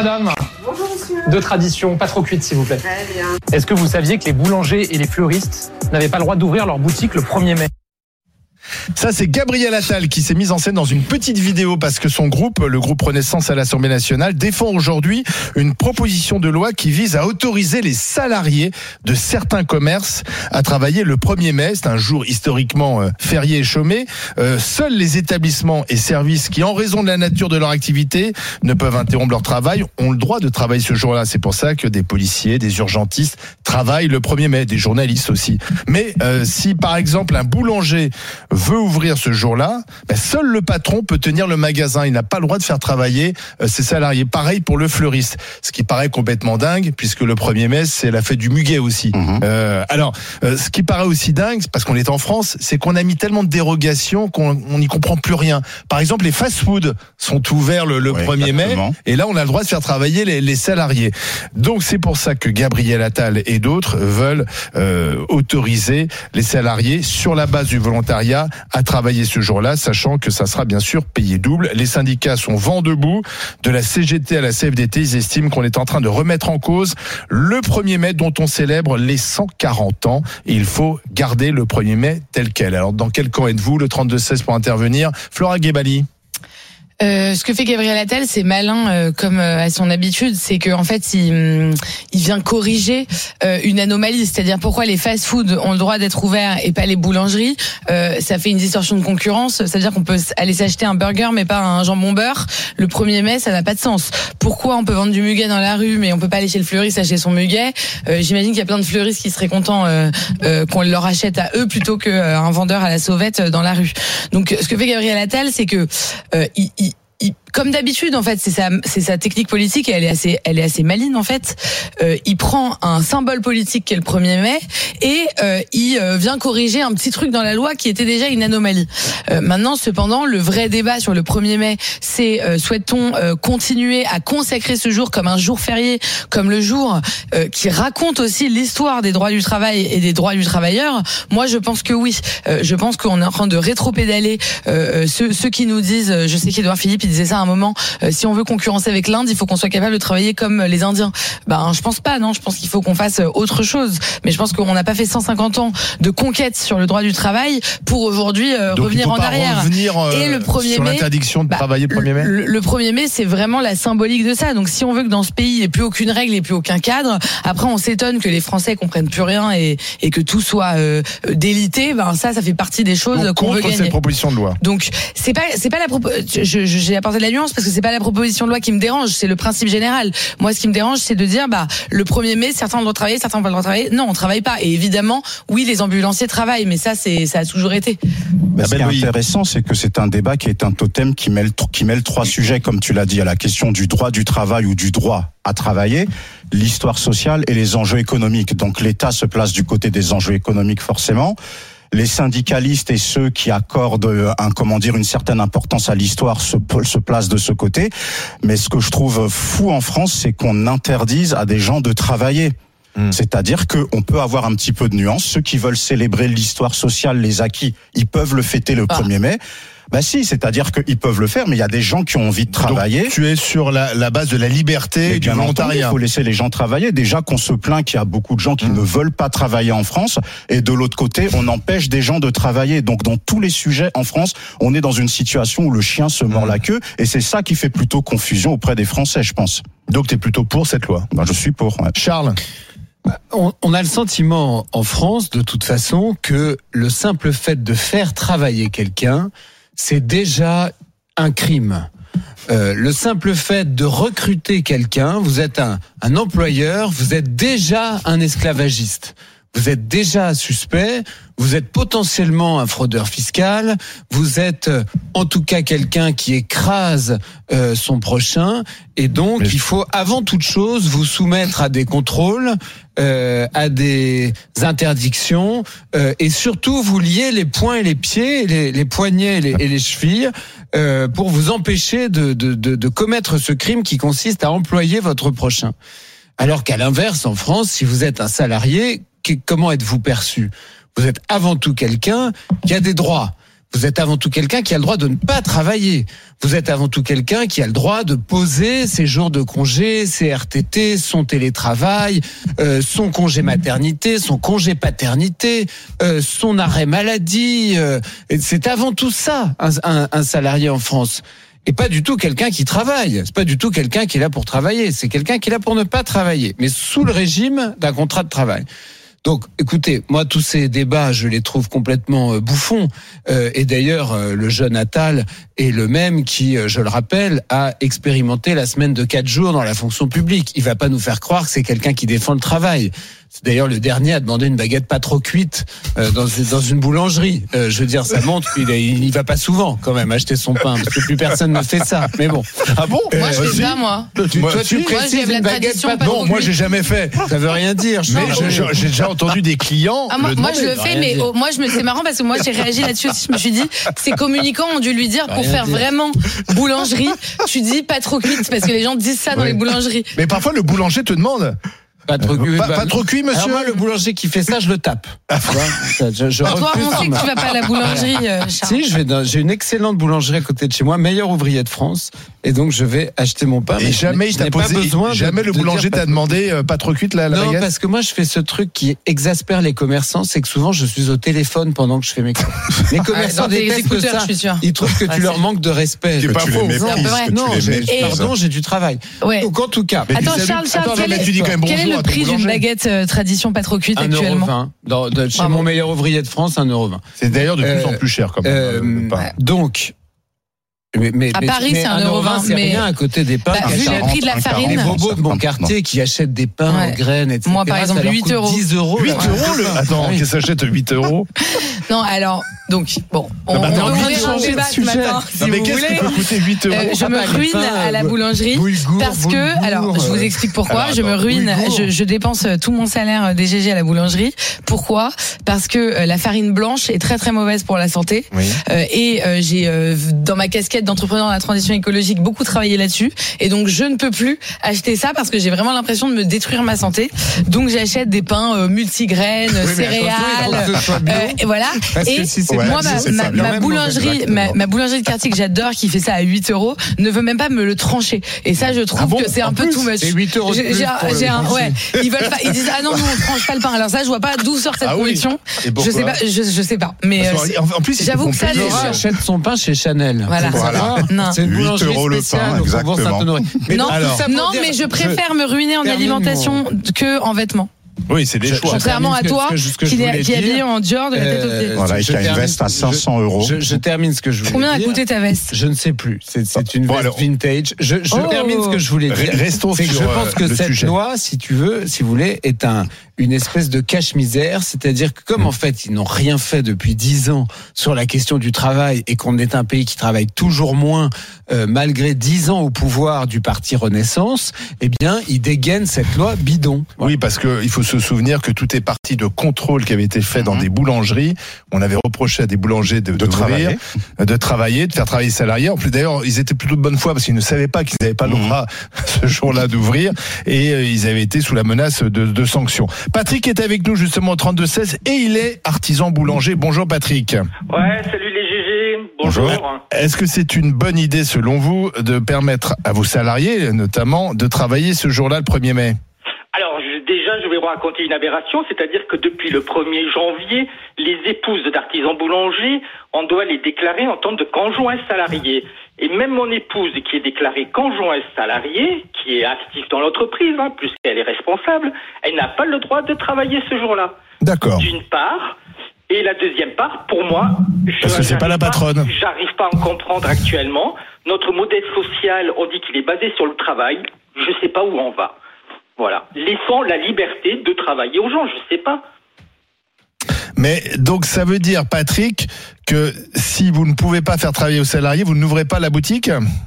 madame. Bonjour monsieur. De tradition, pas trop cuite s'il vous plaît. Très bien. Est-ce que vous saviez que les boulangers et les fleuristes n'avaient pas le droit d'ouvrir leur boutique le 1er mai ? Ça, c'est Gabriel Attal qui s'est mise en scène dans une petite vidéo parce que son groupe, le groupe Renaissance à l'Assemblée nationale, défend aujourd'hui une proposition de loi qui vise à autoriser les salariés de certains commerces à travailler le 1er mai. C'est un jour historiquement férié et chômé. Seuls les établissements et services qui, en raison de la nature de leur activité, ne peuvent interrompre leur travail, ont le droit de travailler ce jour-là. C'est pour ça que des policiers, des urgentistes travaillent le 1er mai, des journalistes aussi. Mais si, par exemple, un boulanger veut ouvrir ce jour-là, seul le patron peut tenir le magasin. Il n'a pas le droit de faire travailler ses salariés. Pareil pour le fleuriste, ce qui paraît complètement dingue, puisque le 1er mai, c'est la fête du muguet aussi. Ce qui paraît aussi dingue, parce qu'on est en France, c'est qu'on a mis tellement de dérogations qu'on n'y comprend plus rien. Par exemple, les fast-foods sont ouverts le 1er mai, et là, on a le droit de faire travailler les salariés. Donc, c'est pour ça que Gabriel Attal et d'autres veulent autoriser les salariés sur la base du volontariat à travailler ce jour-là, sachant que ça sera bien sûr payé double. Les syndicats sont vent debout. De la CGT à la CFDT, ils estiment qu'on est en train de remettre en cause le 1er mai dont on célèbre les 140 ans. Et il faut garder le 1er mai tel quel. Alors, dans quel camp êtes-vous? Le 32-16 pour intervenir. Flora Guébali. Ce que fait Gabriel Attal, c'est malin comme à son habitude, c'est que en fait il vient corriger une anomalie, c'est-à-dire pourquoi les fast-foods ont le droit d'être ouverts et pas les boulangeries. Ça fait une distorsion de concurrence, c'est-à-dire qu'on peut aller s'acheter un burger mais pas un jambon beurre. Le 1er mai, ça n'a pas de sens. Pourquoi on peut vendre du muguet dans la rue mais on peut pas aller chez le fleuriste acheter son muguet? J'imagine qu'il y a plein de fleuristes qui seraient contents qu'on leur achète à eux plutôt qu'un vendeur à la sauvette dans la rue. Donc ce que fait Gabriel Attal, c'est que comme d'habitude, en fait, c'est sa technique politique et elle est assez maligne, en fait. Il prend un symbole politique qui est le 1er mai et il vient corriger un petit truc dans la loi qui était déjà une anomalie. Maintenant, cependant, le vrai débat sur le 1er mai, c'est souhaite-t-on continuer à consacrer ce jour comme un jour férié, comme le jour qui raconte aussi l'histoire des droits du travail et des droits du travailleur? Moi, je pense que oui. Je pense qu'on est en train de rétro-pédaler ceux qui nous disent, je sais qu'Édouard Philippe, il disait ça à un moment, si on veut concurrencer avec l'Inde, il faut qu'on soit capable de travailler comme les Indiens. Je pense pas, non. Je pense qu'il faut qu'on fasse autre chose. Mais je pense qu'on n'a pas fait 150 ans de conquête sur le droit du travail pour aujourd'hui revenir en arrière. Et le 1er sur mai, l'interdiction de travailler le 1er mai. Le 1er mai, c'est vraiment la symbolique de ça. Donc, si on veut que dans ce pays, il n'y ait plus aucune règle et plus aucun cadre, après, on s'étonne que les Français comprennent plus rien et que tout soit délité. Ça fait partie des choses qu'on veut gagner. Cette proposition de loi. Donc, c'est pas la j'ai apporté de la nuance parce que c'est pas la proposition de loi qui me dérange, c'est le principe général. Moi, ce qui me dérange, c'est de dire, le 1er mai, certains ont le droit de travailler, certains n'ont pas le droit de travailler. Non, on travaille pas. Et évidemment, oui, les ambulanciers travaillent, mais ça a toujours été. Ce qui est intéressant, c'est que c'est un débat qui est un totem qui mêle trois sujets, comme tu l'as dit, à la question du droit du travail ou du droit à travailler, l'histoire sociale et les enjeux économiques. Donc, l'État se place du côté des enjeux économiques, forcément. Les syndicalistes et ceux qui accordent une certaine importance à l'histoire se placent de ce côté. Mais ce que je trouve fou en France, c'est qu'on interdise à des gens de travailler. C'est-à-dire qu'on peut avoir un petit peu de nuance. Ceux qui veulent célébrer l'histoire sociale, les acquis, ils peuvent le fêter le 1er mai. Si, c'est-à-dire qu'ils peuvent le faire, mais il y a des gens qui ont envie de travailler. Donc, tu es sur la base de la liberté et du volontariat. Il faut laisser les gens travailler. Déjà qu'on se plaint qu'il y a beaucoup de gens qui ne veulent pas travailler en France, et de l'autre côté, on empêche des gens de travailler. Donc, dans tous les sujets en France, on est dans une situation où le chien se mord la queue, et c'est ça qui fait plutôt confusion auprès des Français, je pense. Donc, tu es plutôt pour cette loi? Je suis pour. Ouais. Charles? On a le sentiment en France, de toute façon, que le simple fait de faire travailler quelqu'un, c'est déjà un crime. Le simple fait de recruter quelqu'un, vous êtes un employeur, vous êtes déjà un esclavagiste. Vous êtes déjà suspect, vous êtes potentiellement un fraudeur fiscal, vous êtes en tout cas quelqu'un qui écrase son prochain, et donc il faut avant toute chose vous soumettre à des contrôles, à des interdictions, et surtout vous lier les poings et les pieds, les poignets et les chevilles, pour vous empêcher de commettre ce crime qui consiste à employer votre prochain. Alors qu'à l'inverse, en France, si vous êtes un salarié, comment êtes-vous perçu? Vous êtes avant tout quelqu'un qui a des droits. Vous êtes avant tout quelqu'un qui a le droit de ne pas travailler. Vous êtes avant tout quelqu'un qui a le droit de poser ses jours de congé, ses RTT, son télétravail, son congé maternité, son congé paternité, son arrêt maladie. C'est avant tout ça, un salarié en France. Et pas du tout quelqu'un qui travaille. C'est pas du tout quelqu'un qui est là pour travailler. C'est quelqu'un qui est là pour ne pas travailler, mais sous le régime d'un contrat de travail. Donc, écoutez, moi, tous ces débats, je les trouve complètement bouffons. Et d'ailleurs, le jeune Attal est le même qui, je le rappelle, a expérimenté la semaine de 4 jours dans la fonction publique. Il va pas nous faire croire que c'est quelqu'un qui défend le travail. C'est d'ailleurs le dernier à demander une baguette pas trop cuite dans une boulangerie. Je veux dire, ça montre qu'il y va pas souvent quand même acheter son pain, parce que plus personne ne fait ça. Mais bon. Ah bon? Moi, je fais ça, moi. Toi, tu précises j'ai la une baguette tradition pas pas Non, moi j'ai jamais fait. Ça veut rien dire. Mais j'ai déjà entendu des clients. Moi je le fais, mais c'est marrant parce que moi j'ai réagi là-dessus aussi. Je me suis dit, ces communicants ont dû lui dire pour faire vraiment boulangerie, tu dis pas trop cuite parce que les gens disent ça dans les boulangeries. Mais parfois le boulanger te demande. Pas trop cuit, monsieur. Alors moi, le boulanger qui fait ça, je le tape. Toi, on sait que tu vas pas à la boulangerie, Charles. Si, j'ai une excellente boulangerie à côté de chez moi, meilleur ouvrier de France, et donc je vais acheter mon pain. Et jamais il t'a posé, jamais le boulanger t'a demandé pas trop cuite la baguette. Non, parce que moi je fais ce truc qui exaspère les commerçants, c'est que souvent je suis au téléphone pendant que je fais mes courses. Les commerçants détestent ça. Ils trouvent que tu leur manques de respect. C'est pas faux. Non, pardon, j'ai du travail. Donc en tout cas. Attends, Charles, quel est le prix d'une baguette tradition pas trop cuite actuellement? 1,20 €. Chez mon meilleur ouvrier de France, 1,20 €. C'est d'ailleurs de plus en plus cher quand même. Donc, à Paris, c'est 1,20 €, c'est rien à côté des pains. Vu le prix de la farine. Les bobos de mon quartier qui achètent des pains en graines, etc. Moi, par exemple, 8 €. 10 €. 8 € Attends, qui s'achète 8 €? Non, alors, donc, bon. On va ouvrir un débat ce matin, si vous qu'est-ce qui peut coûter 8 €? Je me ruine à la boulangerie parce que, alors, je vous explique pourquoi. Je me ruine, je dépense tout mon salaire des GG à la boulangerie. Pourquoi? Parce que la farine blanche est très très mauvaise pour la santé. Et j'ai, dans ma casquette d'entrepreneur dans la transition écologique, beaucoup travaillé là-dessus. Et donc, je ne peux plus acheter ça parce que j'ai vraiment l'impression de me détruire ma santé. Donc, j'achète des pains multigraines, céréales, et voilà. Et moi, ma boulangerie de quartier que j'adore, qui fait ça à 8 €, ne veut même pas me le trancher. Et ça, je trouve que c'est un peu too much. C'est 8 € de plus. Ouais. Ils veulent pas, ils disent, ah non, nous, on tranche pas le pain. Alors ça, je vois pas d'où sort cette conviction. Je sais pas. Mais, en plus, j'avoue que ça, Laura achète son pain chez Chanel. Voilà. C'est une boulangerie spéciale au Faubourg Saint-Honoré. Non, mais je préfère me ruiner en alimentation que en vêtements. Oui, c'est des choix. Contrairement à toi, qui est habillé en Dior de la tête aux pieds. Voilà, il a une veste à 500 €. Je termine ce que je voulais dire. Combien a coûté ta veste? Je ne sais plus. C'est une veste vintage. Je termine ce que je voulais dire. Restons sur le sujet. Je pense que cette loi, si vous voulez, est une espèce de cache-misère. C'est-à-dire que comme en fait, ils n'ont rien fait depuis 10 ans sur la question du travail et qu'on est un pays qui travaille toujours moins, malgré 10 ans au pouvoir du parti Renaissance, eh bien, ils dégainent cette loi bidon. Oui, parce que il faut se souvenir que tout est parti de contrôles qui avaient été faits dans des boulangeries. On avait reproché à des boulangers de travailler, de faire travailler les salariés. En plus, d'ailleurs, ils étaient plutôt de bonne foi parce qu'ils ne savaient pas qu'ils n'avaient pas le droit ce jour-là d'ouvrir et ils avaient été sous la menace de sanctions. Patrick est avec nous justement au 32-16 et il est artisan boulanger. Bonjour Patrick. Ouais, salut les GG. Bonjour. Est-ce que c'est une bonne idée selon vous de permettre à vos salariés notamment de travailler ce jour-là le 1er mai? Alors déjà, je vais vous raconter une aberration, c'est-à-dire que depuis le 1er janvier, les épouses d'artisans boulangers, on doit les déclarer en tant que conjoints salariés. Et même mon épouse, qui est déclarée conjointe salariée, qui est active dans l'entreprise, puisqu'elle est responsable, elle n'a pas le droit de travailler ce jour-là. D'accord. D'une part. Et la deuxième part, pour moi, parce que c'est pas la patronne. J'arrive pas à en comprendre actuellement. Notre modèle social, on dit qu'il est basé sur le travail. Je sais pas où on va. Voilà. Laissons la liberté de travailler aux gens, je sais pas. Mais donc ça veut dire, Patrick, que si vous ne pouvez pas faire travailler aux salariés, vous n'ouvrez pas la boutique ?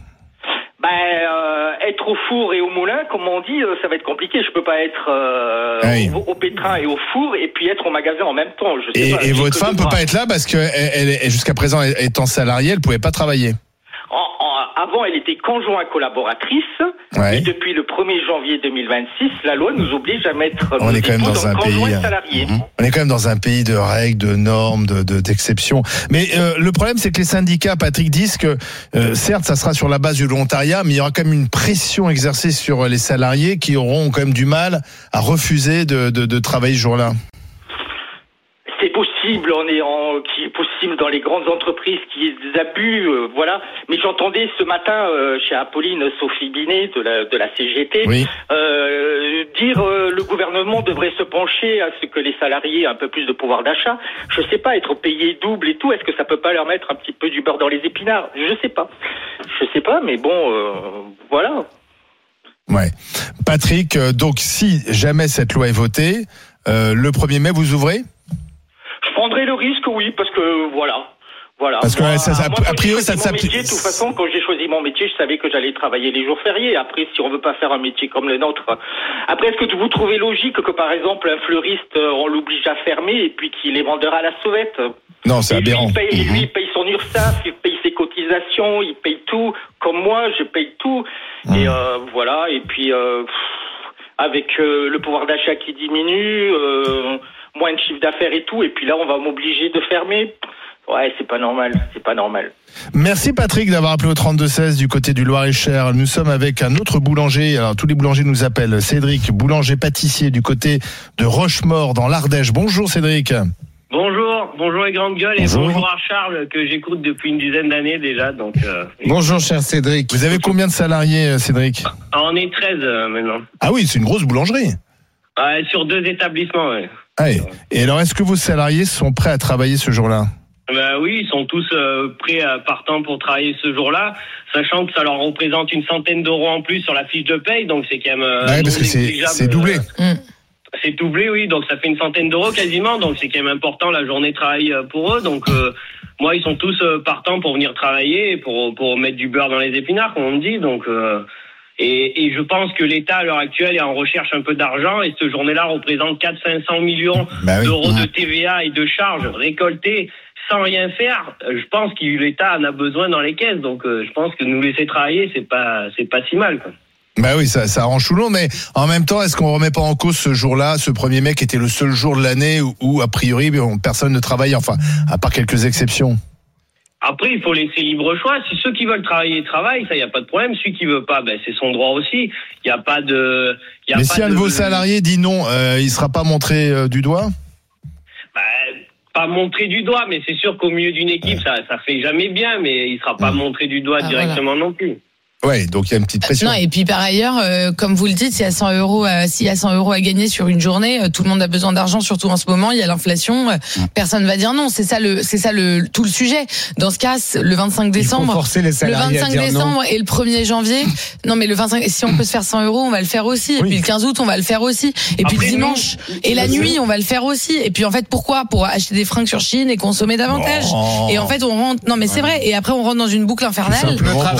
Être au four et au moulin, comme on dit, ça va être compliqué. Je peux pas être au pétrin et au four et puis être au magasin en même temps. Et votre femme peut pas être là parce que elle jusqu'à présent étant salariée, elle pouvait pas travailler. Avant, elle était conjointe collaboratrice. Ouais. Et depuis le 1er janvier 2026, la loi nous oblige à mettre On est quand même dans un conjoint pays. salarié. On est quand même dans un pays de règles, de normes, d'exceptions. Mais le problème, c'est que les syndicats, Patrick, disent que certes, ça sera sur la base du volontariat, mais il y aura quand même une pression exercée sur les salariés qui auront quand même du mal à refuser de travailler ce jour-là. C'est possible, qui est possible dans les grandes entreprises qui y ait des abus, voilà. Mais j'entendais ce matin chez Apolline Sophie Binet de la CGT dire le gouvernement devrait se pencher à ce que les salariés aient un peu plus de pouvoir d'achat. Je sais pas, être payé double et tout, est-ce que ça peut pas leur mettre un petit peu du beurre dans les épinards? Je sais pas, mais bon, voilà. Ouais, Patrick. Donc, si jamais cette loi est votée, le 1er mai, vous ouvrez? Je prendrai le risque, oui, parce que voilà. Parce que moi, a priori, ça s'applique. De toute façon, quand j'ai choisi mon métier, je savais que j'allais travailler les jours fériés. Après, si on veut pas faire un métier comme le nôtre, après, est-ce que vous trouvez logique que, par exemple, un fleuriste, on l'oblige à fermer et puis qu'il est vendeur à la sauvette? Non, c'est aberrant. Lui, il paye son URSSAF, il paye ses cotisations, il paye tout. Comme moi, je paye tout. Et voilà. Et puis, avec le pouvoir d'achat qui diminue, moins de chiffre d'affaires et tout, et puis là, on va m'obliger de fermer. Ouais, c'est pas normal. Merci Patrick d'avoir appelé au 32-16 du côté du Loir-et-Cher. Nous sommes avec un autre boulanger. Alors, tous les boulangers nous appellent. Cédric, boulanger-pâtissier du côté de Rochemaure, dans l'Ardèche. Bonjour Cédric. Bonjour les grandes gueules. Bonjour. Et bonjour à Charles, que j'écoute depuis une dizaine d'années déjà. Donc, Bonjour cher Cédric. Vous avez combien de salariés, Cédric? on est 13 maintenant. Ah oui, c'est une grosse boulangerie. Sur 2 établissements, ouais. Ah, et alors, est-ce que vos salariés sont prêts à travailler ce jour-là? Oui, ils sont tous prêts, partants pour travailler ce jour-là, sachant que ça leur représente une centaine d'euros en plus sur la fiche de paye, donc c'est quand même parce que c'est doublé. C'est doublé, oui, donc ça fait une centaine d'euros quasiment, donc c'est quand même important la journée de travail pour eux. Donc moi, ils sont tous partants pour venir travailler, pour mettre du beurre dans les épinards, comme on me dit. Donc et je pense que l'État à l'heure actuelle est en recherche un peu d'argent, et cette journée-là représente 400-500 millions d'euros de TVA et de charges récoltées sans rien faire. Je pense que l'État en a besoin dans les caisses, donc je pense que nous laisser travailler, c'est pas si mal, quoi. Bah oui, ça arrange tout le monde, mais en même temps, est-ce qu'on remet pas en cause ce jour-là, ce 1er mai qui était le seul jour de l'année où a priori personne ne travaille, enfin, à part quelques exceptions? Après, il faut laisser libre choix. Si ceux qui veulent travailler travaillent, ça, il y a pas de problème. Celui qui veut pas, c'est son droit aussi. Il y a pas de. Mais si un de vos salariés dit non, il sera pas montré du doigt? Pas montré du doigt, mais c'est sûr qu'au milieu d'une équipe, ça fait jamais bien, mais il sera pas montré du doigt directement non plus. Ouais, donc il y a une petite pression. Non, et puis par ailleurs, comme vous le dites, s'il y a 100 euros à gagner sur une journée, tout le monde a besoin d'argent, surtout en ce moment. Il y a l'inflation. Personne va dire non. C'est ça tout le sujet. Dans ce cas, le 25 décembre, et le 1er janvier. Non, mais le 25, si on peut se faire 100 euros, on va le faire aussi. Et puis le 15 août, on va le faire aussi. Et puis le dimanche et la nuit, on va le faire aussi. Et puis en fait, pourquoi? Pour acheter des fringues sur Chine et consommer davantage. Et en fait, on rentre. Non, mais c'est vrai. Et après, on rentre dans une boucle infernale.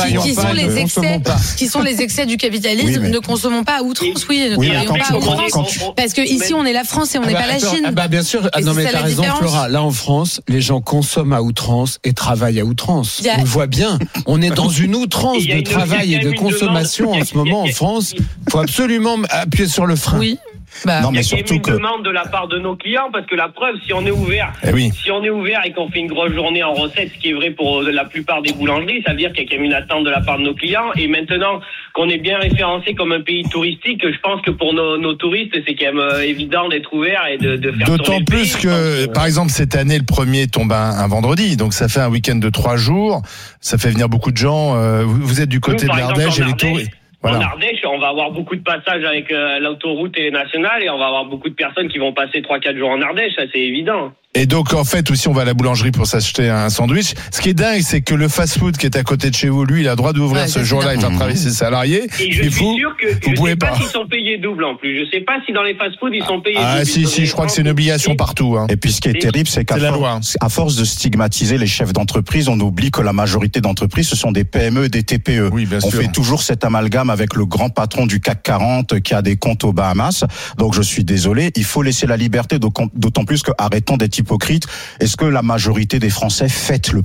Qui sont les excès du capitalisme. Ne consommons pas à outrance, ne travaillons pas à outrance. Parce que ici, on est la France et on n'est pas la Chine. Bien sûr. Non, mais t'as raison, Flora. Là, en France, les gens consomment à outrance et travaillent à outrance. On le voit bien. On est dans une outrance de travail et de consommation en ce moment en France. Il faut absolument appuyer sur le frein. Oui. Non, mais surtout une demande de la part de nos clients, parce que la preuve, si on est ouvert, et qu'on fait une grosse journée en recette, ce qui est vrai pour la plupart des boulangeries, ça veut dire qu'il y a quand même une attente de la part de nos clients. Et maintenant qu'on est bien référencé comme un pays touristique, je pense que pour nos touristes, c'est quand même évident d'être ouvert et de faire. D'autant plus que, par exemple, cette année, le 1er tombe un vendredi, donc ça fait un week-end de 3 jours. Ça fait venir beaucoup de gens. Vous êtes du côté de l'Ardèche et les touristes. En Ardèche, on va avoir beaucoup de passages avec l'autoroute et nationale, et on va avoir beaucoup de personnes qui vont passer 3-4 jours en Ardèche, ça c'est évident. Et donc, en fait, aussi, on va à la boulangerie pour s'acheter un sandwich. Ce qui est dingue, c'est que le fast-food qui est à côté de chez vous, lui, il a le droit d'ouvrir ce jour-là et faire travailler ses salariés. Et je suis sûr que je ne sais pas s'ils sont payés double en plus. Je ne sais pas si dans les fast-food, ils sont payés double. Ah, si, je crois que c'est une obligation partout. Et puis, ce qui est terrible, c'est qu'à force de stigmatiser les chefs d'entreprise, on oublie que la majorité d'entreprises, ce sont des PME et des TPE. Oui, bien sûr. On fait toujours cet amalgame avec le grand patron du CAC 40 qui a des comptes aux Bahamas. Donc, je suis désolé. Il faut laisser la liberté, d'autant plus que arrêtons d'être hypocrites. Est-ce que la majorité des Français fête le 1er mai ?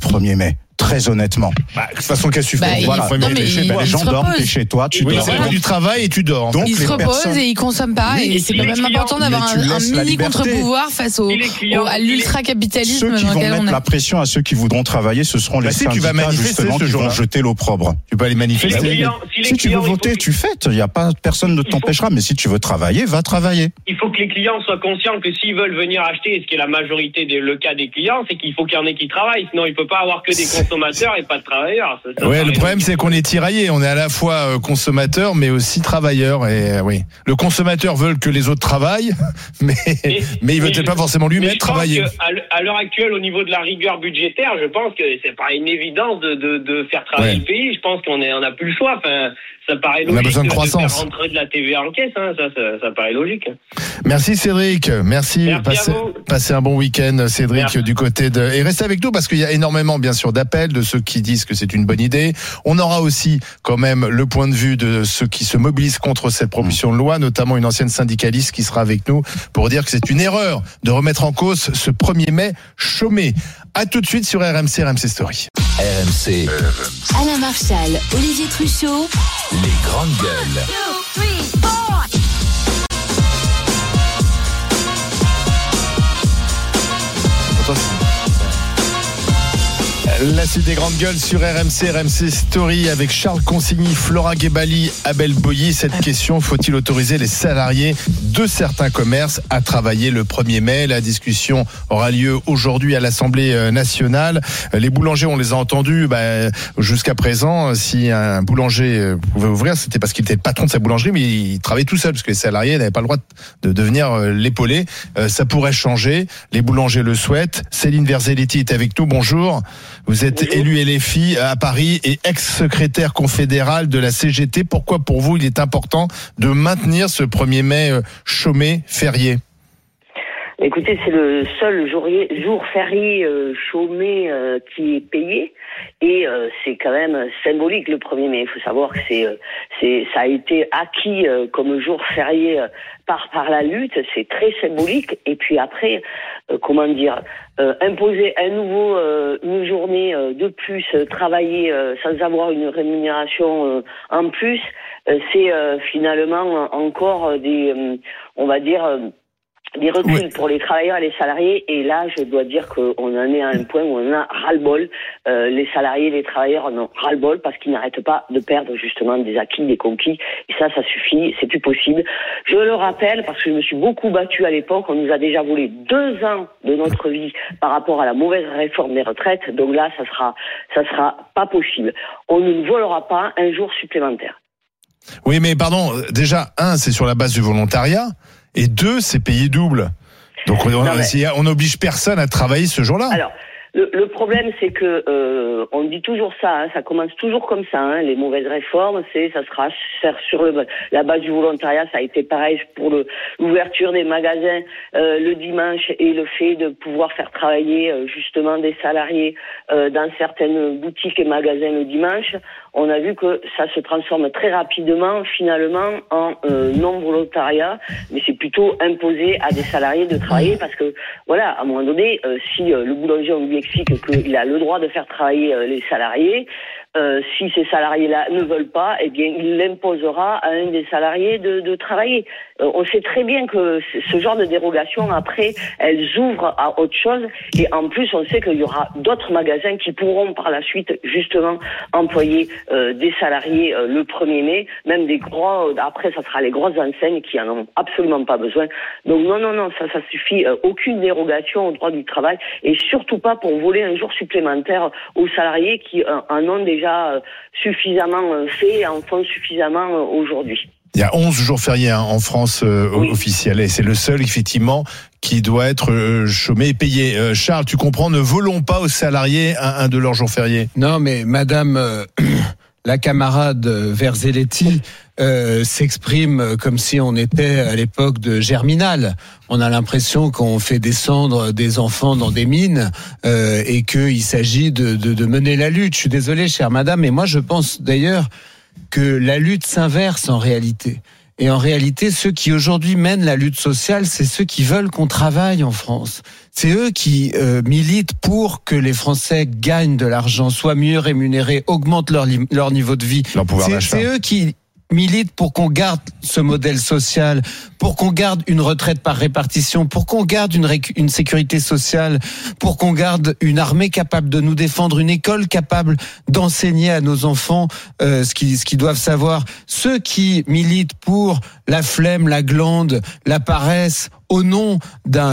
Très honnêtement. De toute façon, qu'est-ce que tu fais? Voilà. Les gens dorment, t'es chez toi, tu dors. C'est du travail et tu dors. Donc, ils se reposent et ils consomment pas. Oui, et c'est quand même important d'avoir un mini contre-pouvoir face à l'ultra-capitalisme ceux qui dans vont lequel on mettre est. la pression à ceux qui voudront travailler, ce seront les syndicats justement qui vont jeter l'opprobre. Tu peux aller manifester. Si tu veux voter, tu fais. Il y a pas personne ne t'empêchera. Mais si tu veux travailler, va travailler. Il faut que les clients soient conscients que s'ils veulent venir acheter, et ce qui est la majorité le cas des clients, c'est qu'il faut qu'il y en ait qui travaillent. Sinon, il peut pas avoir que des consommateurs et pas de travailleurs. Ouais, le problème, c'est qu'on est tiraillé. On est à la fois consommateur, mais aussi travailleur. Et oui, le consommateur veut que les autres travaillent, mais il veut peut-être pas forcément lui-même travailler. À l'heure actuelle, au niveau de la rigueur budgétaire, je pense que c'est pas une évidence de faire travailler le pays. Je pense qu'on n'a plus le choix. Enfin, ça paraît logique. On a besoin de croissance. Faire rentrer de la TVA en caisse, hein. Ça paraît logique. Merci Cédric. Merci passez un bon week-end, Cédric. Merci. Du côté de. Et restez avec nous parce qu'il y a énormément, bien sûr, d'appels de ceux qui disent que c'est une bonne idée. On aura aussi, quand même, le point de vue de ceux qui se mobilisent contre cette proposition de loi, notamment une ancienne syndicaliste qui sera avec nous pour dire que c'est une erreur de remettre en cause ce 1er mai chômé. À tout de suite sur RMC Story. RMC. Alain Marchal, Olivier Truchot. Les grandes gueules. 2, 3, 4. La suite des grandes gueules sur RMC Story avec Charles Consigny, Flora Guébali, Abel Boilly. Cette question, faut-il autoriser les salariés de certains commerces à travailler le 1er mai? La discussion aura lieu aujourd'hui à l'Assemblée nationale. Les boulangers, on les a entendus jusqu'à présent. Si un boulanger pouvait ouvrir, c'était parce qu'il était le patron de sa boulangerie, mais il travaillait tout seul parce que les salariés n'avaient pas le droit de venir l'épauler. Ça pourrait changer. Les boulangers le souhaitent. Céline Verzelletti est avec nous. Bonjour. Vous êtes élu LFI à Paris et ex-secrétaire confédéral de la CGT. Pourquoi pour vous il est important de maintenir ce 1er mai chômé férié? Écoutez, c'est le seul jour férié chômé qui est payé et c'est quand même symbolique le 1er mai. Il faut savoir que ça a été acquis comme jour férié par la lutte. C'est très symbolique. Et puis après, imposer une journée de plus, travailler sans avoir une rémunération en plus, c'est finalement encore des reculs pour les travailleurs et les salariés. Et là, je dois dire qu'on en est à un point où on a ras-le-bol. Les salariés et les travailleurs en ont ras-le-bol parce qu'ils n'arrêtent pas de perdre justement des acquis, des conquis. Et ça suffit, c'est plus possible. Je le rappelle parce que je me suis beaucoup battue à l'époque. On nous a déjà volé 2 ans de notre vie par rapport à la mauvaise réforme des retraites. Donc là, ça sera pas possible. On ne volera pas un jour supplémentaire. Oui, mais pardon, déjà, 1, c'est sur la base du volontariat. Et 2, c'est payé double. Donc on n'oblige personne à travailler ce jour-là. Alors, le problème, c'est que on dit toujours ça, ça commence toujours comme ça. Les mauvaises réformes, ça sera sur la base du volontariat. Ça a été pareil pour l'ouverture des magasins le dimanche et le fait de pouvoir faire travailler justement des salariés dans certaines boutiques et magasins le dimanche. On a vu que ça se transforme très rapidement finalement en non-volontariat, mais c'est plutôt imposé à des salariés de travailler parce que voilà, à un moment donné, si le boulanger on lui explique qu'il a le droit de faire travailler les salariés, si ces salariés-là ne veulent pas, eh bien, il l'imposera à un des salariés de travailler. On sait très bien que ce genre de dérogation, après, elles ouvrent à autre chose. Et en plus, on sait qu'il y aura d'autres magasins qui pourront par la suite, justement, employer des salariés le 1er mai. Même des gros, après, ça sera les grosses enseignes qui en ont absolument pas besoin. Donc non, ça suffit. Aucune dérogation au droit du travail. Et surtout pas pour voler un jour supplémentaire aux salariés qui en ont déjà suffisamment fait et en font suffisamment aujourd'hui. Il y a 11 jours fériés en France officiels et c'est le seul effectivement qui doit être chômé et payé. Charles, tu comprends, ne volons pas aux salariés un de leurs jours fériés. Non, mais madame la camarade Verzelletti s'exprime comme si on était à l'époque de Germinal. On a l'impression qu'on fait descendre des enfants dans des mines et qu'il s'agit de mener la lutte. Je suis désolé, chère madame, mais moi je pense d'ailleurs que la lutte s'inverse en réalité. Et en réalité, ceux qui aujourd'hui mènent la lutte sociale, c'est ceux qui veulent qu'on travaille en France. C'est eux qui militent pour que les Français gagnent de l'argent, soient mieux rémunérés, augmentent leur niveau de vie. C'est eux qui militent pour qu'on garde ce modèle social, pour qu'on garde une retraite par répartition, pour qu'on garde une sécurité sociale, pour qu'on garde une armée capable de nous défendre, une école capable d'enseigner à nos enfants ce qu'ils doivent savoir. Ceux qui militent pour la flemme, la glande, la paresse, au nom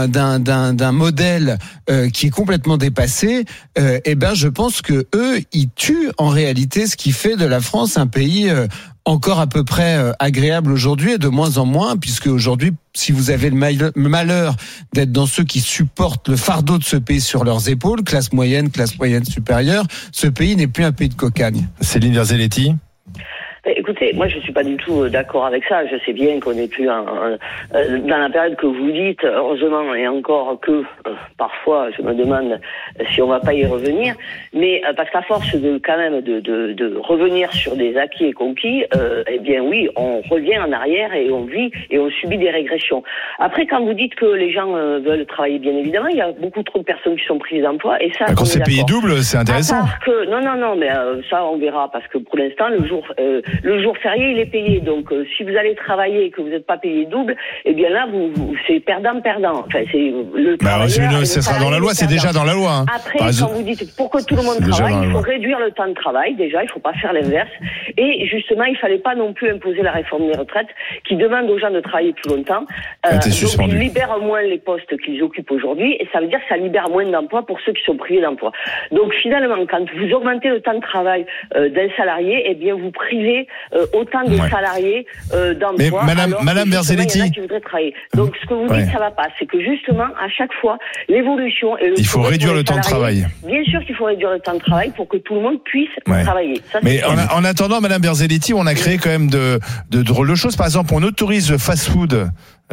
d'un modèle qui est complètement dépassé, je pense que eux, ils tuent en réalité ce qui fait de la France un pays encore à peu près agréable aujourd'hui et de moins en moins, puisque aujourd'hui, si vous avez le malheur d'être dans ceux qui supportent le fardeau de ce pays sur leurs épaules, classe moyenne supérieure, ce pays n'est plus un pays de cocagne. Céline Verzelletti. Écoutez, moi je suis pas du tout d'accord avec ça. Je sais bien qu'on n'est plus dans la période que vous dites, heureusement, et encore que parfois je me demande si on va pas y revenir, mais parce qu'à force de quand même de revenir sur des acquis et conquis, eh bien oui, on revient en arrière et on vit et on subit des régressions. Après, quand vous dites que les gens veulent travailler, bien évidemment, il y a beaucoup trop de personnes qui sont prises d'emploi et ça. Quand c'est payé double, c'est intéressant. Non, mais ça on verra parce que pour l'instant le jour férié, il est payé. Donc, si vous allez travailler et que vous n'êtes pas payé double, eh bien là, c'est perdant-perdant. Enfin, c'est le travailleur. Ce sera dans la loi, c'est déjà dans la loi. Hein. Après, quand vous dites pour que tout le monde travaille, il faut réduire le temps de travail. Déjà, il ne faut pas faire l'inverse. Et justement, il ne fallait pas non plus imposer la réforme des retraites qui demande aux gens de travailler plus longtemps. Donc, ils libèrent moins les postes qu'ils occupent aujourd'hui. Et ça veut dire que ça libère moins d'emplois pour ceux qui sont privés d'emploi. Donc, finalement, quand vous augmentez le temps de travail d'un salarié, eh bien, vous privez autant de salariés d'emploi. Mais Madame Verzelletti, donc ce que vous dites, ça va pas. C'est que justement, à chaque fois, l'évolution et il faut réduire le temps de travail. Bien sûr qu'il faut réduire le temps de travail pour que tout le monde puisse travailler. Ça, mais en attendant, Madame Verzelletti, on a créé quand même de drôles de choses. Par exemple, on autorise le fast-food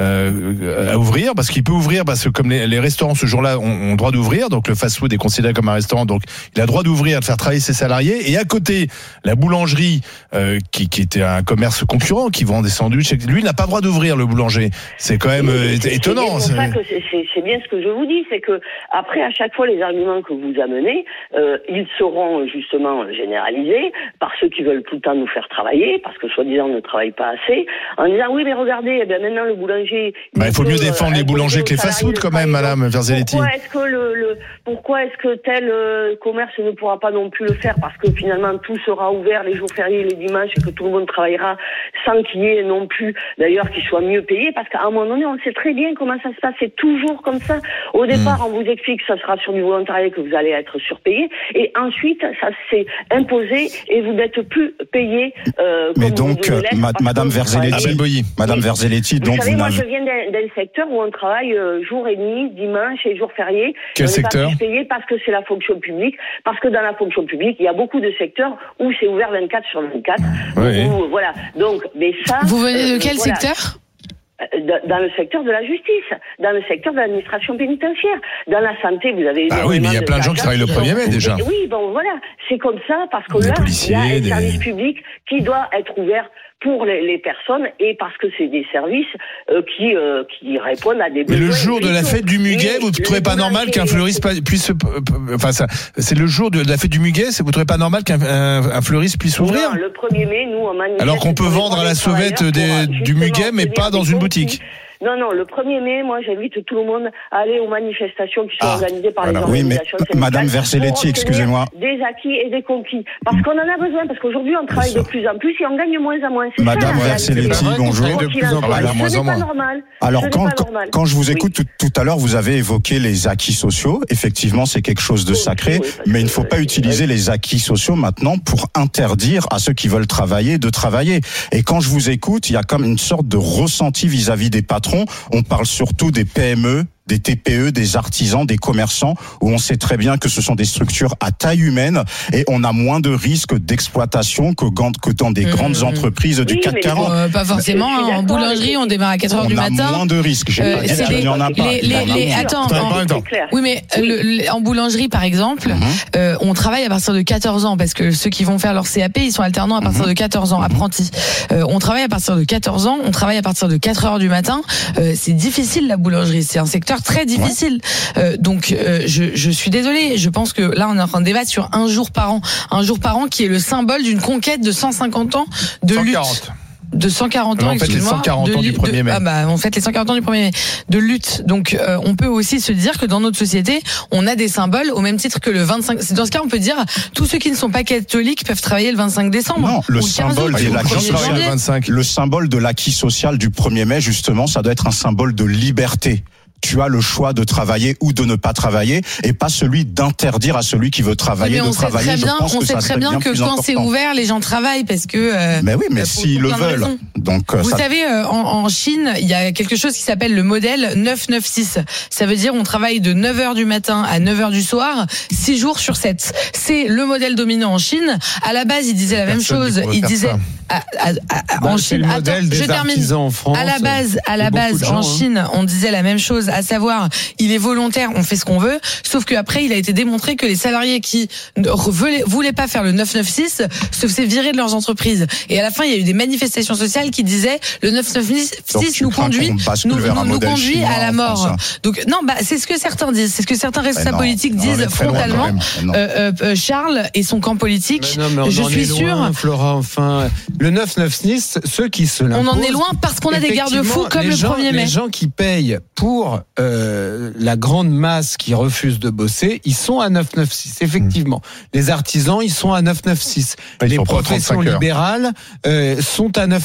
à ouvrir, parce qu'il peut ouvrir, parce que comme les restaurants ce jour-là ont droit d'ouvrir, donc le fast-food est considéré comme un restaurant, donc il a droit d'ouvrir, de faire travailler ses salariés. Et à côté, la boulangerie, qui était un commerce concurrent, qui vend des sandwichs, lui n'a pas le droit d'ouvrir, le boulanger. C'est quand même étonnant. C'est bien ce que je vous dis, c'est que après, à chaque fois, les arguments que vous amenez, ils seront justement généralisés par ceux qui veulent tout le temps nous faire travailler, parce que soi-disant on ne travaille pas assez, en disant oui, mais regardez, eh bien maintenant le boulanger. Il faut mieux défendre les boulangers que les fast-food quand même, Madame Verzelletti. Pourquoi est-ce que tel commerce ne pourra pas non plus le faire? Parce que finalement tout sera ouvert les jours fériés et les dimanches et que tout le monde travaillera sans qu'il y ait non plus d'ailleurs qu'il soit mieux payé. Parce qu'à un moment donné, on sait très bien comment ça se passe. C'est toujours comme ça. Au départ, on vous explique que ça sera sur du volontariat, que vous allez être surpayé. Et ensuite, ça s'est imposé et vous n'êtes plus payé. Mais donc, Madame Verzelletti, donc vous n'avez... Je viens d'un secteur où on travaille jour et nuit, dimanche et jour férié. Quel secteur? On n'est pas payé parce que c'est la fonction publique. Parce que dans la fonction publique, il y a beaucoup de secteurs où c'est ouvert 24 sur 24. Oui. Voilà. Donc, mais ça. Vous venez de quel secteur? Dans le secteur de la justice, dans le secteur de l'administration pénitentiaire, dans la santé, vous avez... oui, mais il y a plein de gens qui travaillent le 1er mai déjà. Oui, bon voilà, c'est comme ça, parce que là, il y a un service public qui doit être ouvert pour les personnes et parce que c'est des services qui répondent à des besoins. Mais le jour de la fête du muguet, vous ne trouvez pas normal qu'un fleuriste puisse... Enfin, c'est le jour de la fête du muguet, vous ne trouvez pas normal qu'un fleuriste puisse ouvrir? Non, le 1er mai, nous, on manifeste... Alors qu'on peut vendre à la sauvette du muguet, mais pas dans une boutique. Non, le 1er mai, moi, j'invite tout le monde à aller aux manifestations qui sont organisées par les organisations syndicales. Madame Verzelletti, excusez-moi. Des acquis et des conquis. Parce qu'on en a besoin, parce qu'aujourd'hui, on travaille de plus en plus et on gagne moins en moins. Madame Verzelletti, bonjour. Ce n'est pas normal. Alors, quand je vous écoute tout à l'heure, vous avez évoqué les acquis sociaux. Effectivement, c'est quelque chose de sacré, mais il ne faut pas utiliser les acquis sociaux maintenant pour interdire à ceux qui veulent travailler de travailler. Et quand je vous écoute, il y a comme une sorte de ressenti vis-à-vis des patrons. On parle surtout des PME des TPE, des artisans, des commerçants, où on sait très bien que ce sont des structures à taille humaine et on a moins de risques d'exploitation que dans des grandes entreprises du CAC 40. Pas forcément. En boulangerie, on démarre à 4h du matin. On a moins de risques. J'ai pas dit qu'il n'y en a pas. Attends, oui, mais en boulangerie, par exemple, on travaille à partir de 14 ans parce que ceux qui vont faire leur CAP, ils sont alternants à partir de 14 ans, apprentis. On travaille à partir de 14 ans, on travaille à partir de 4h du matin. C'est difficile la boulangerie, c'est un secteur très difficile. Donc je suis désolée, je pense que là on est en train de débattre sur un jour par an qui est le symbole d'une conquête de 150 ans de 140. lutte. De 140 ans, excusez-moi. Les 140 ans du 1er mai. On fête les 140 ans du 1er mai de lutte. Donc, on peut aussi se dire que dans notre société, on a des symboles au même titre que le 25. C'est dans ce cas, on peut dire, tous ceux qui ne sont pas catholiques peuvent travailler le 25 décembre. Non, le symbole de l'acquis social du 1er mai, justement, ça doit être un symbole de liberté. Tu as le choix de travailler ou de ne pas travailler et pas celui d'interdire à celui qui veut travailler de travailler. On sait très bien que quand c'est ouvert, les gens travaillent parce que. Mais oui, mais s'ils le veulent. Donc, vous savez, en Chine, il y a quelque chose qui s'appelle le modèle 996. Ça veut dire on travaille de 9h du matin à 9h du soir, 6 jours sur 7. C'est le modèle dominant en Chine. À la base, il disait la même chose. Il disait en Chine. Attends, je termine. En France, à la base, en Chine, on disait la même chose. À savoir, il est volontaire, on fait ce qu'on veut, sauf qu'après, il a été démontré que les salariés qui ne voulaient pas faire le 996 se faisaient virer de leurs entreprises. Et à la fin, il y a eu des manifestations sociales qui disaient le 996 nous conduit à la mort. Donc, non, c'est ce que certains disent, c'est ce que certains responsables politiques disent frontalement. Charles et son camp politique, je suis sûre. Flora, enfin, le 996, ceux qui se l'imposent. On en est loin parce qu'on a des garde-fous comme le 1er mai. Les gens qui payent pour la grande masse qui refuse de bosser, ils sont à 996, effectivement. Les artisans, ils sont à 996. Les professions libérales sont à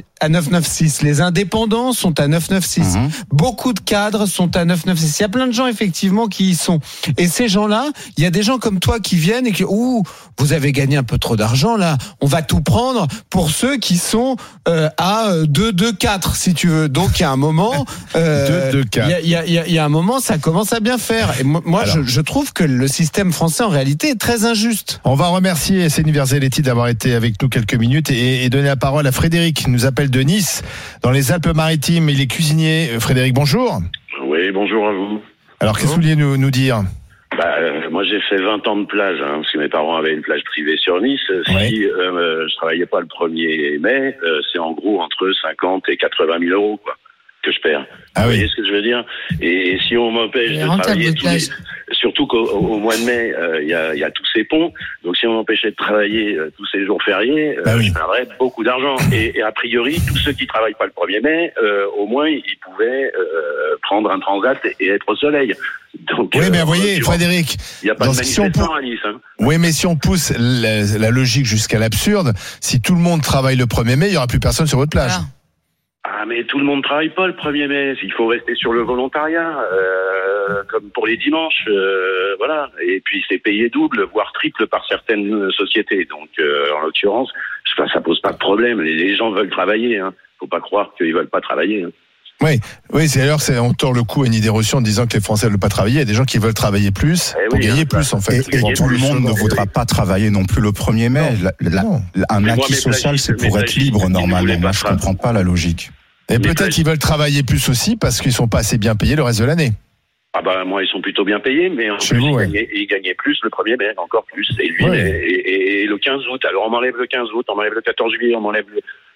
996. Les indépendants sont à 996. Beaucoup de cadres sont à 996. Il y a plein de gens, effectivement, qui y sont. Et ces gens-là, il y a des gens comme toi qui viennent et qui, vous avez gagné un peu trop d'argent, là. On va tout prendre pour ceux qui sont à 2-2-4, si tu veux. Donc, il y a un moment, 2-2-4. il y a un moment, ça commence à bien faire. Et moi, je trouve que le système français, en réalité, est très injuste. On va remercier Céline Verzelletti d'avoir été avec nous quelques minutes et donner la parole à Frédéric, qui nous appelle de Nice, dans les Alpes-Maritimes. Il est cuisinier. Frédéric, bonjour. Oui, bonjour à vous. Alors, qu'est-ce que vous vouliez nous dire ? Moi, j'ai fait 20 ans de plage, parce que mes parents avaient une plage privée sur Nice. Si je travaillais pas le 1er mai, c'est en gros entre 50 et 80 000 euros, quoi, que je perds. Vous voyez ce que je veux dire ? Et si on m'empêche de travailler surtout qu'au mois de mai, il y a tous ces ponts. Donc, si on m'empêchait de travailler tous ces jours fériés, je perdrais beaucoup d'argent. Et a priori, tous ceux qui travaillent pas le 1er mai, au moins, ils pouvaient prendre un transat et être au soleil. Donc, oui, mais vous voyez, Frédéric, il n'y a pas de manifestants à Nice. Oui, mais si on pousse la logique jusqu'à l'absurde, si tout le monde travaille le 1er mai, il n'y aura plus personne sur votre plage. Ah, mais tout le monde travaille pas le 1er mai. Il faut rester sur le volontariat, comme pour les dimanches, voilà. Et puis c'est payé double, voire triple par certaines sociétés. Donc, en l'occurrence, ça pose pas de problème. Les gens veulent travailler. Faut pas croire qu'ils veulent pas travailler. Oui, c'est alors on tord le coup à une idée reçue en disant que les Français ne veulent pas travailler. Il y a des gens qui veulent travailler plus pour gagner plus, en fait. Et tout le monde ne voudra pas travailler non plus le 1er mai. Un acquis social, c'est pour être libre, normalement. Moi, je comprends pas la logique. Et peut-être qu'ils veulent travailler plus aussi parce qu'ils sont pas assez bien payés le reste de l'année. Ah moi, ils sont plutôt bien payés, mais en plus, ils gagnaient plus le 1er mai, encore plus. Et lui, et le 15 août. Alors, on m'enlève le 15 août, on m'enlève le 14 juillet, on m'enlève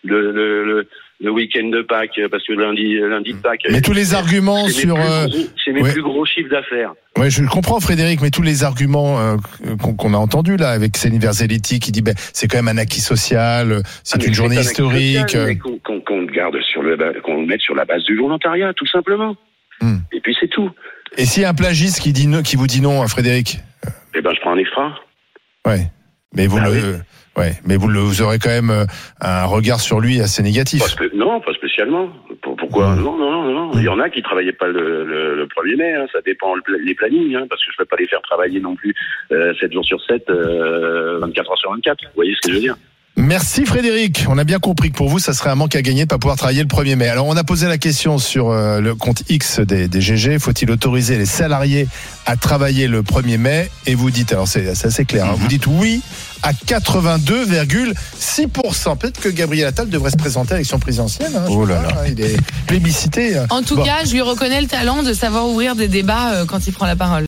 le week-end de Pâques, parce que lundi de Pâques. Mais tous les arguments sur... C'est mes plus gros chiffres d'affaires. Oui, je le comprends, Frédéric, mais tous les arguments qu'on a entendus là, avec Céline Verzelletti qui dit c'est quand même un acquis social, c'est une journée historique. Mais qu'on le mette sur la base du volontariat, tout simplement. Et puis c'est tout. Et s'il y a un plagiste qui vous dit non, Frédéric ? Je prends un extra. Ouais, mais vous aurez quand même un regard sur lui assez négatif. Non, pas spécialement. Pourquoi ? Non. Il y en a qui travaillaient pas le 1er mai. Ça dépend les plannings, parce que je ne peux pas les faire travailler non plus 7 jours sur 7, 24 heures sur 24. Vous voyez ce que je veux dire ? Merci Frédéric. On a bien compris que pour vous, ça serait un manque à gagner de ne pas pouvoir travailler le 1er mai. Alors, on a posé la question sur le compte X des GG. Faut-il autoriser les salariés à travailler le 1er mai? Et vous dites, alors c'est assez clair, vous dites oui à 82,6%. Peut-être que Gabriel Attal devrait se présenter à l'élection présidentielle. Oh là là. Il est plébiscité. En tout cas, je lui reconnais le talent de savoir ouvrir des débats quand il prend la parole.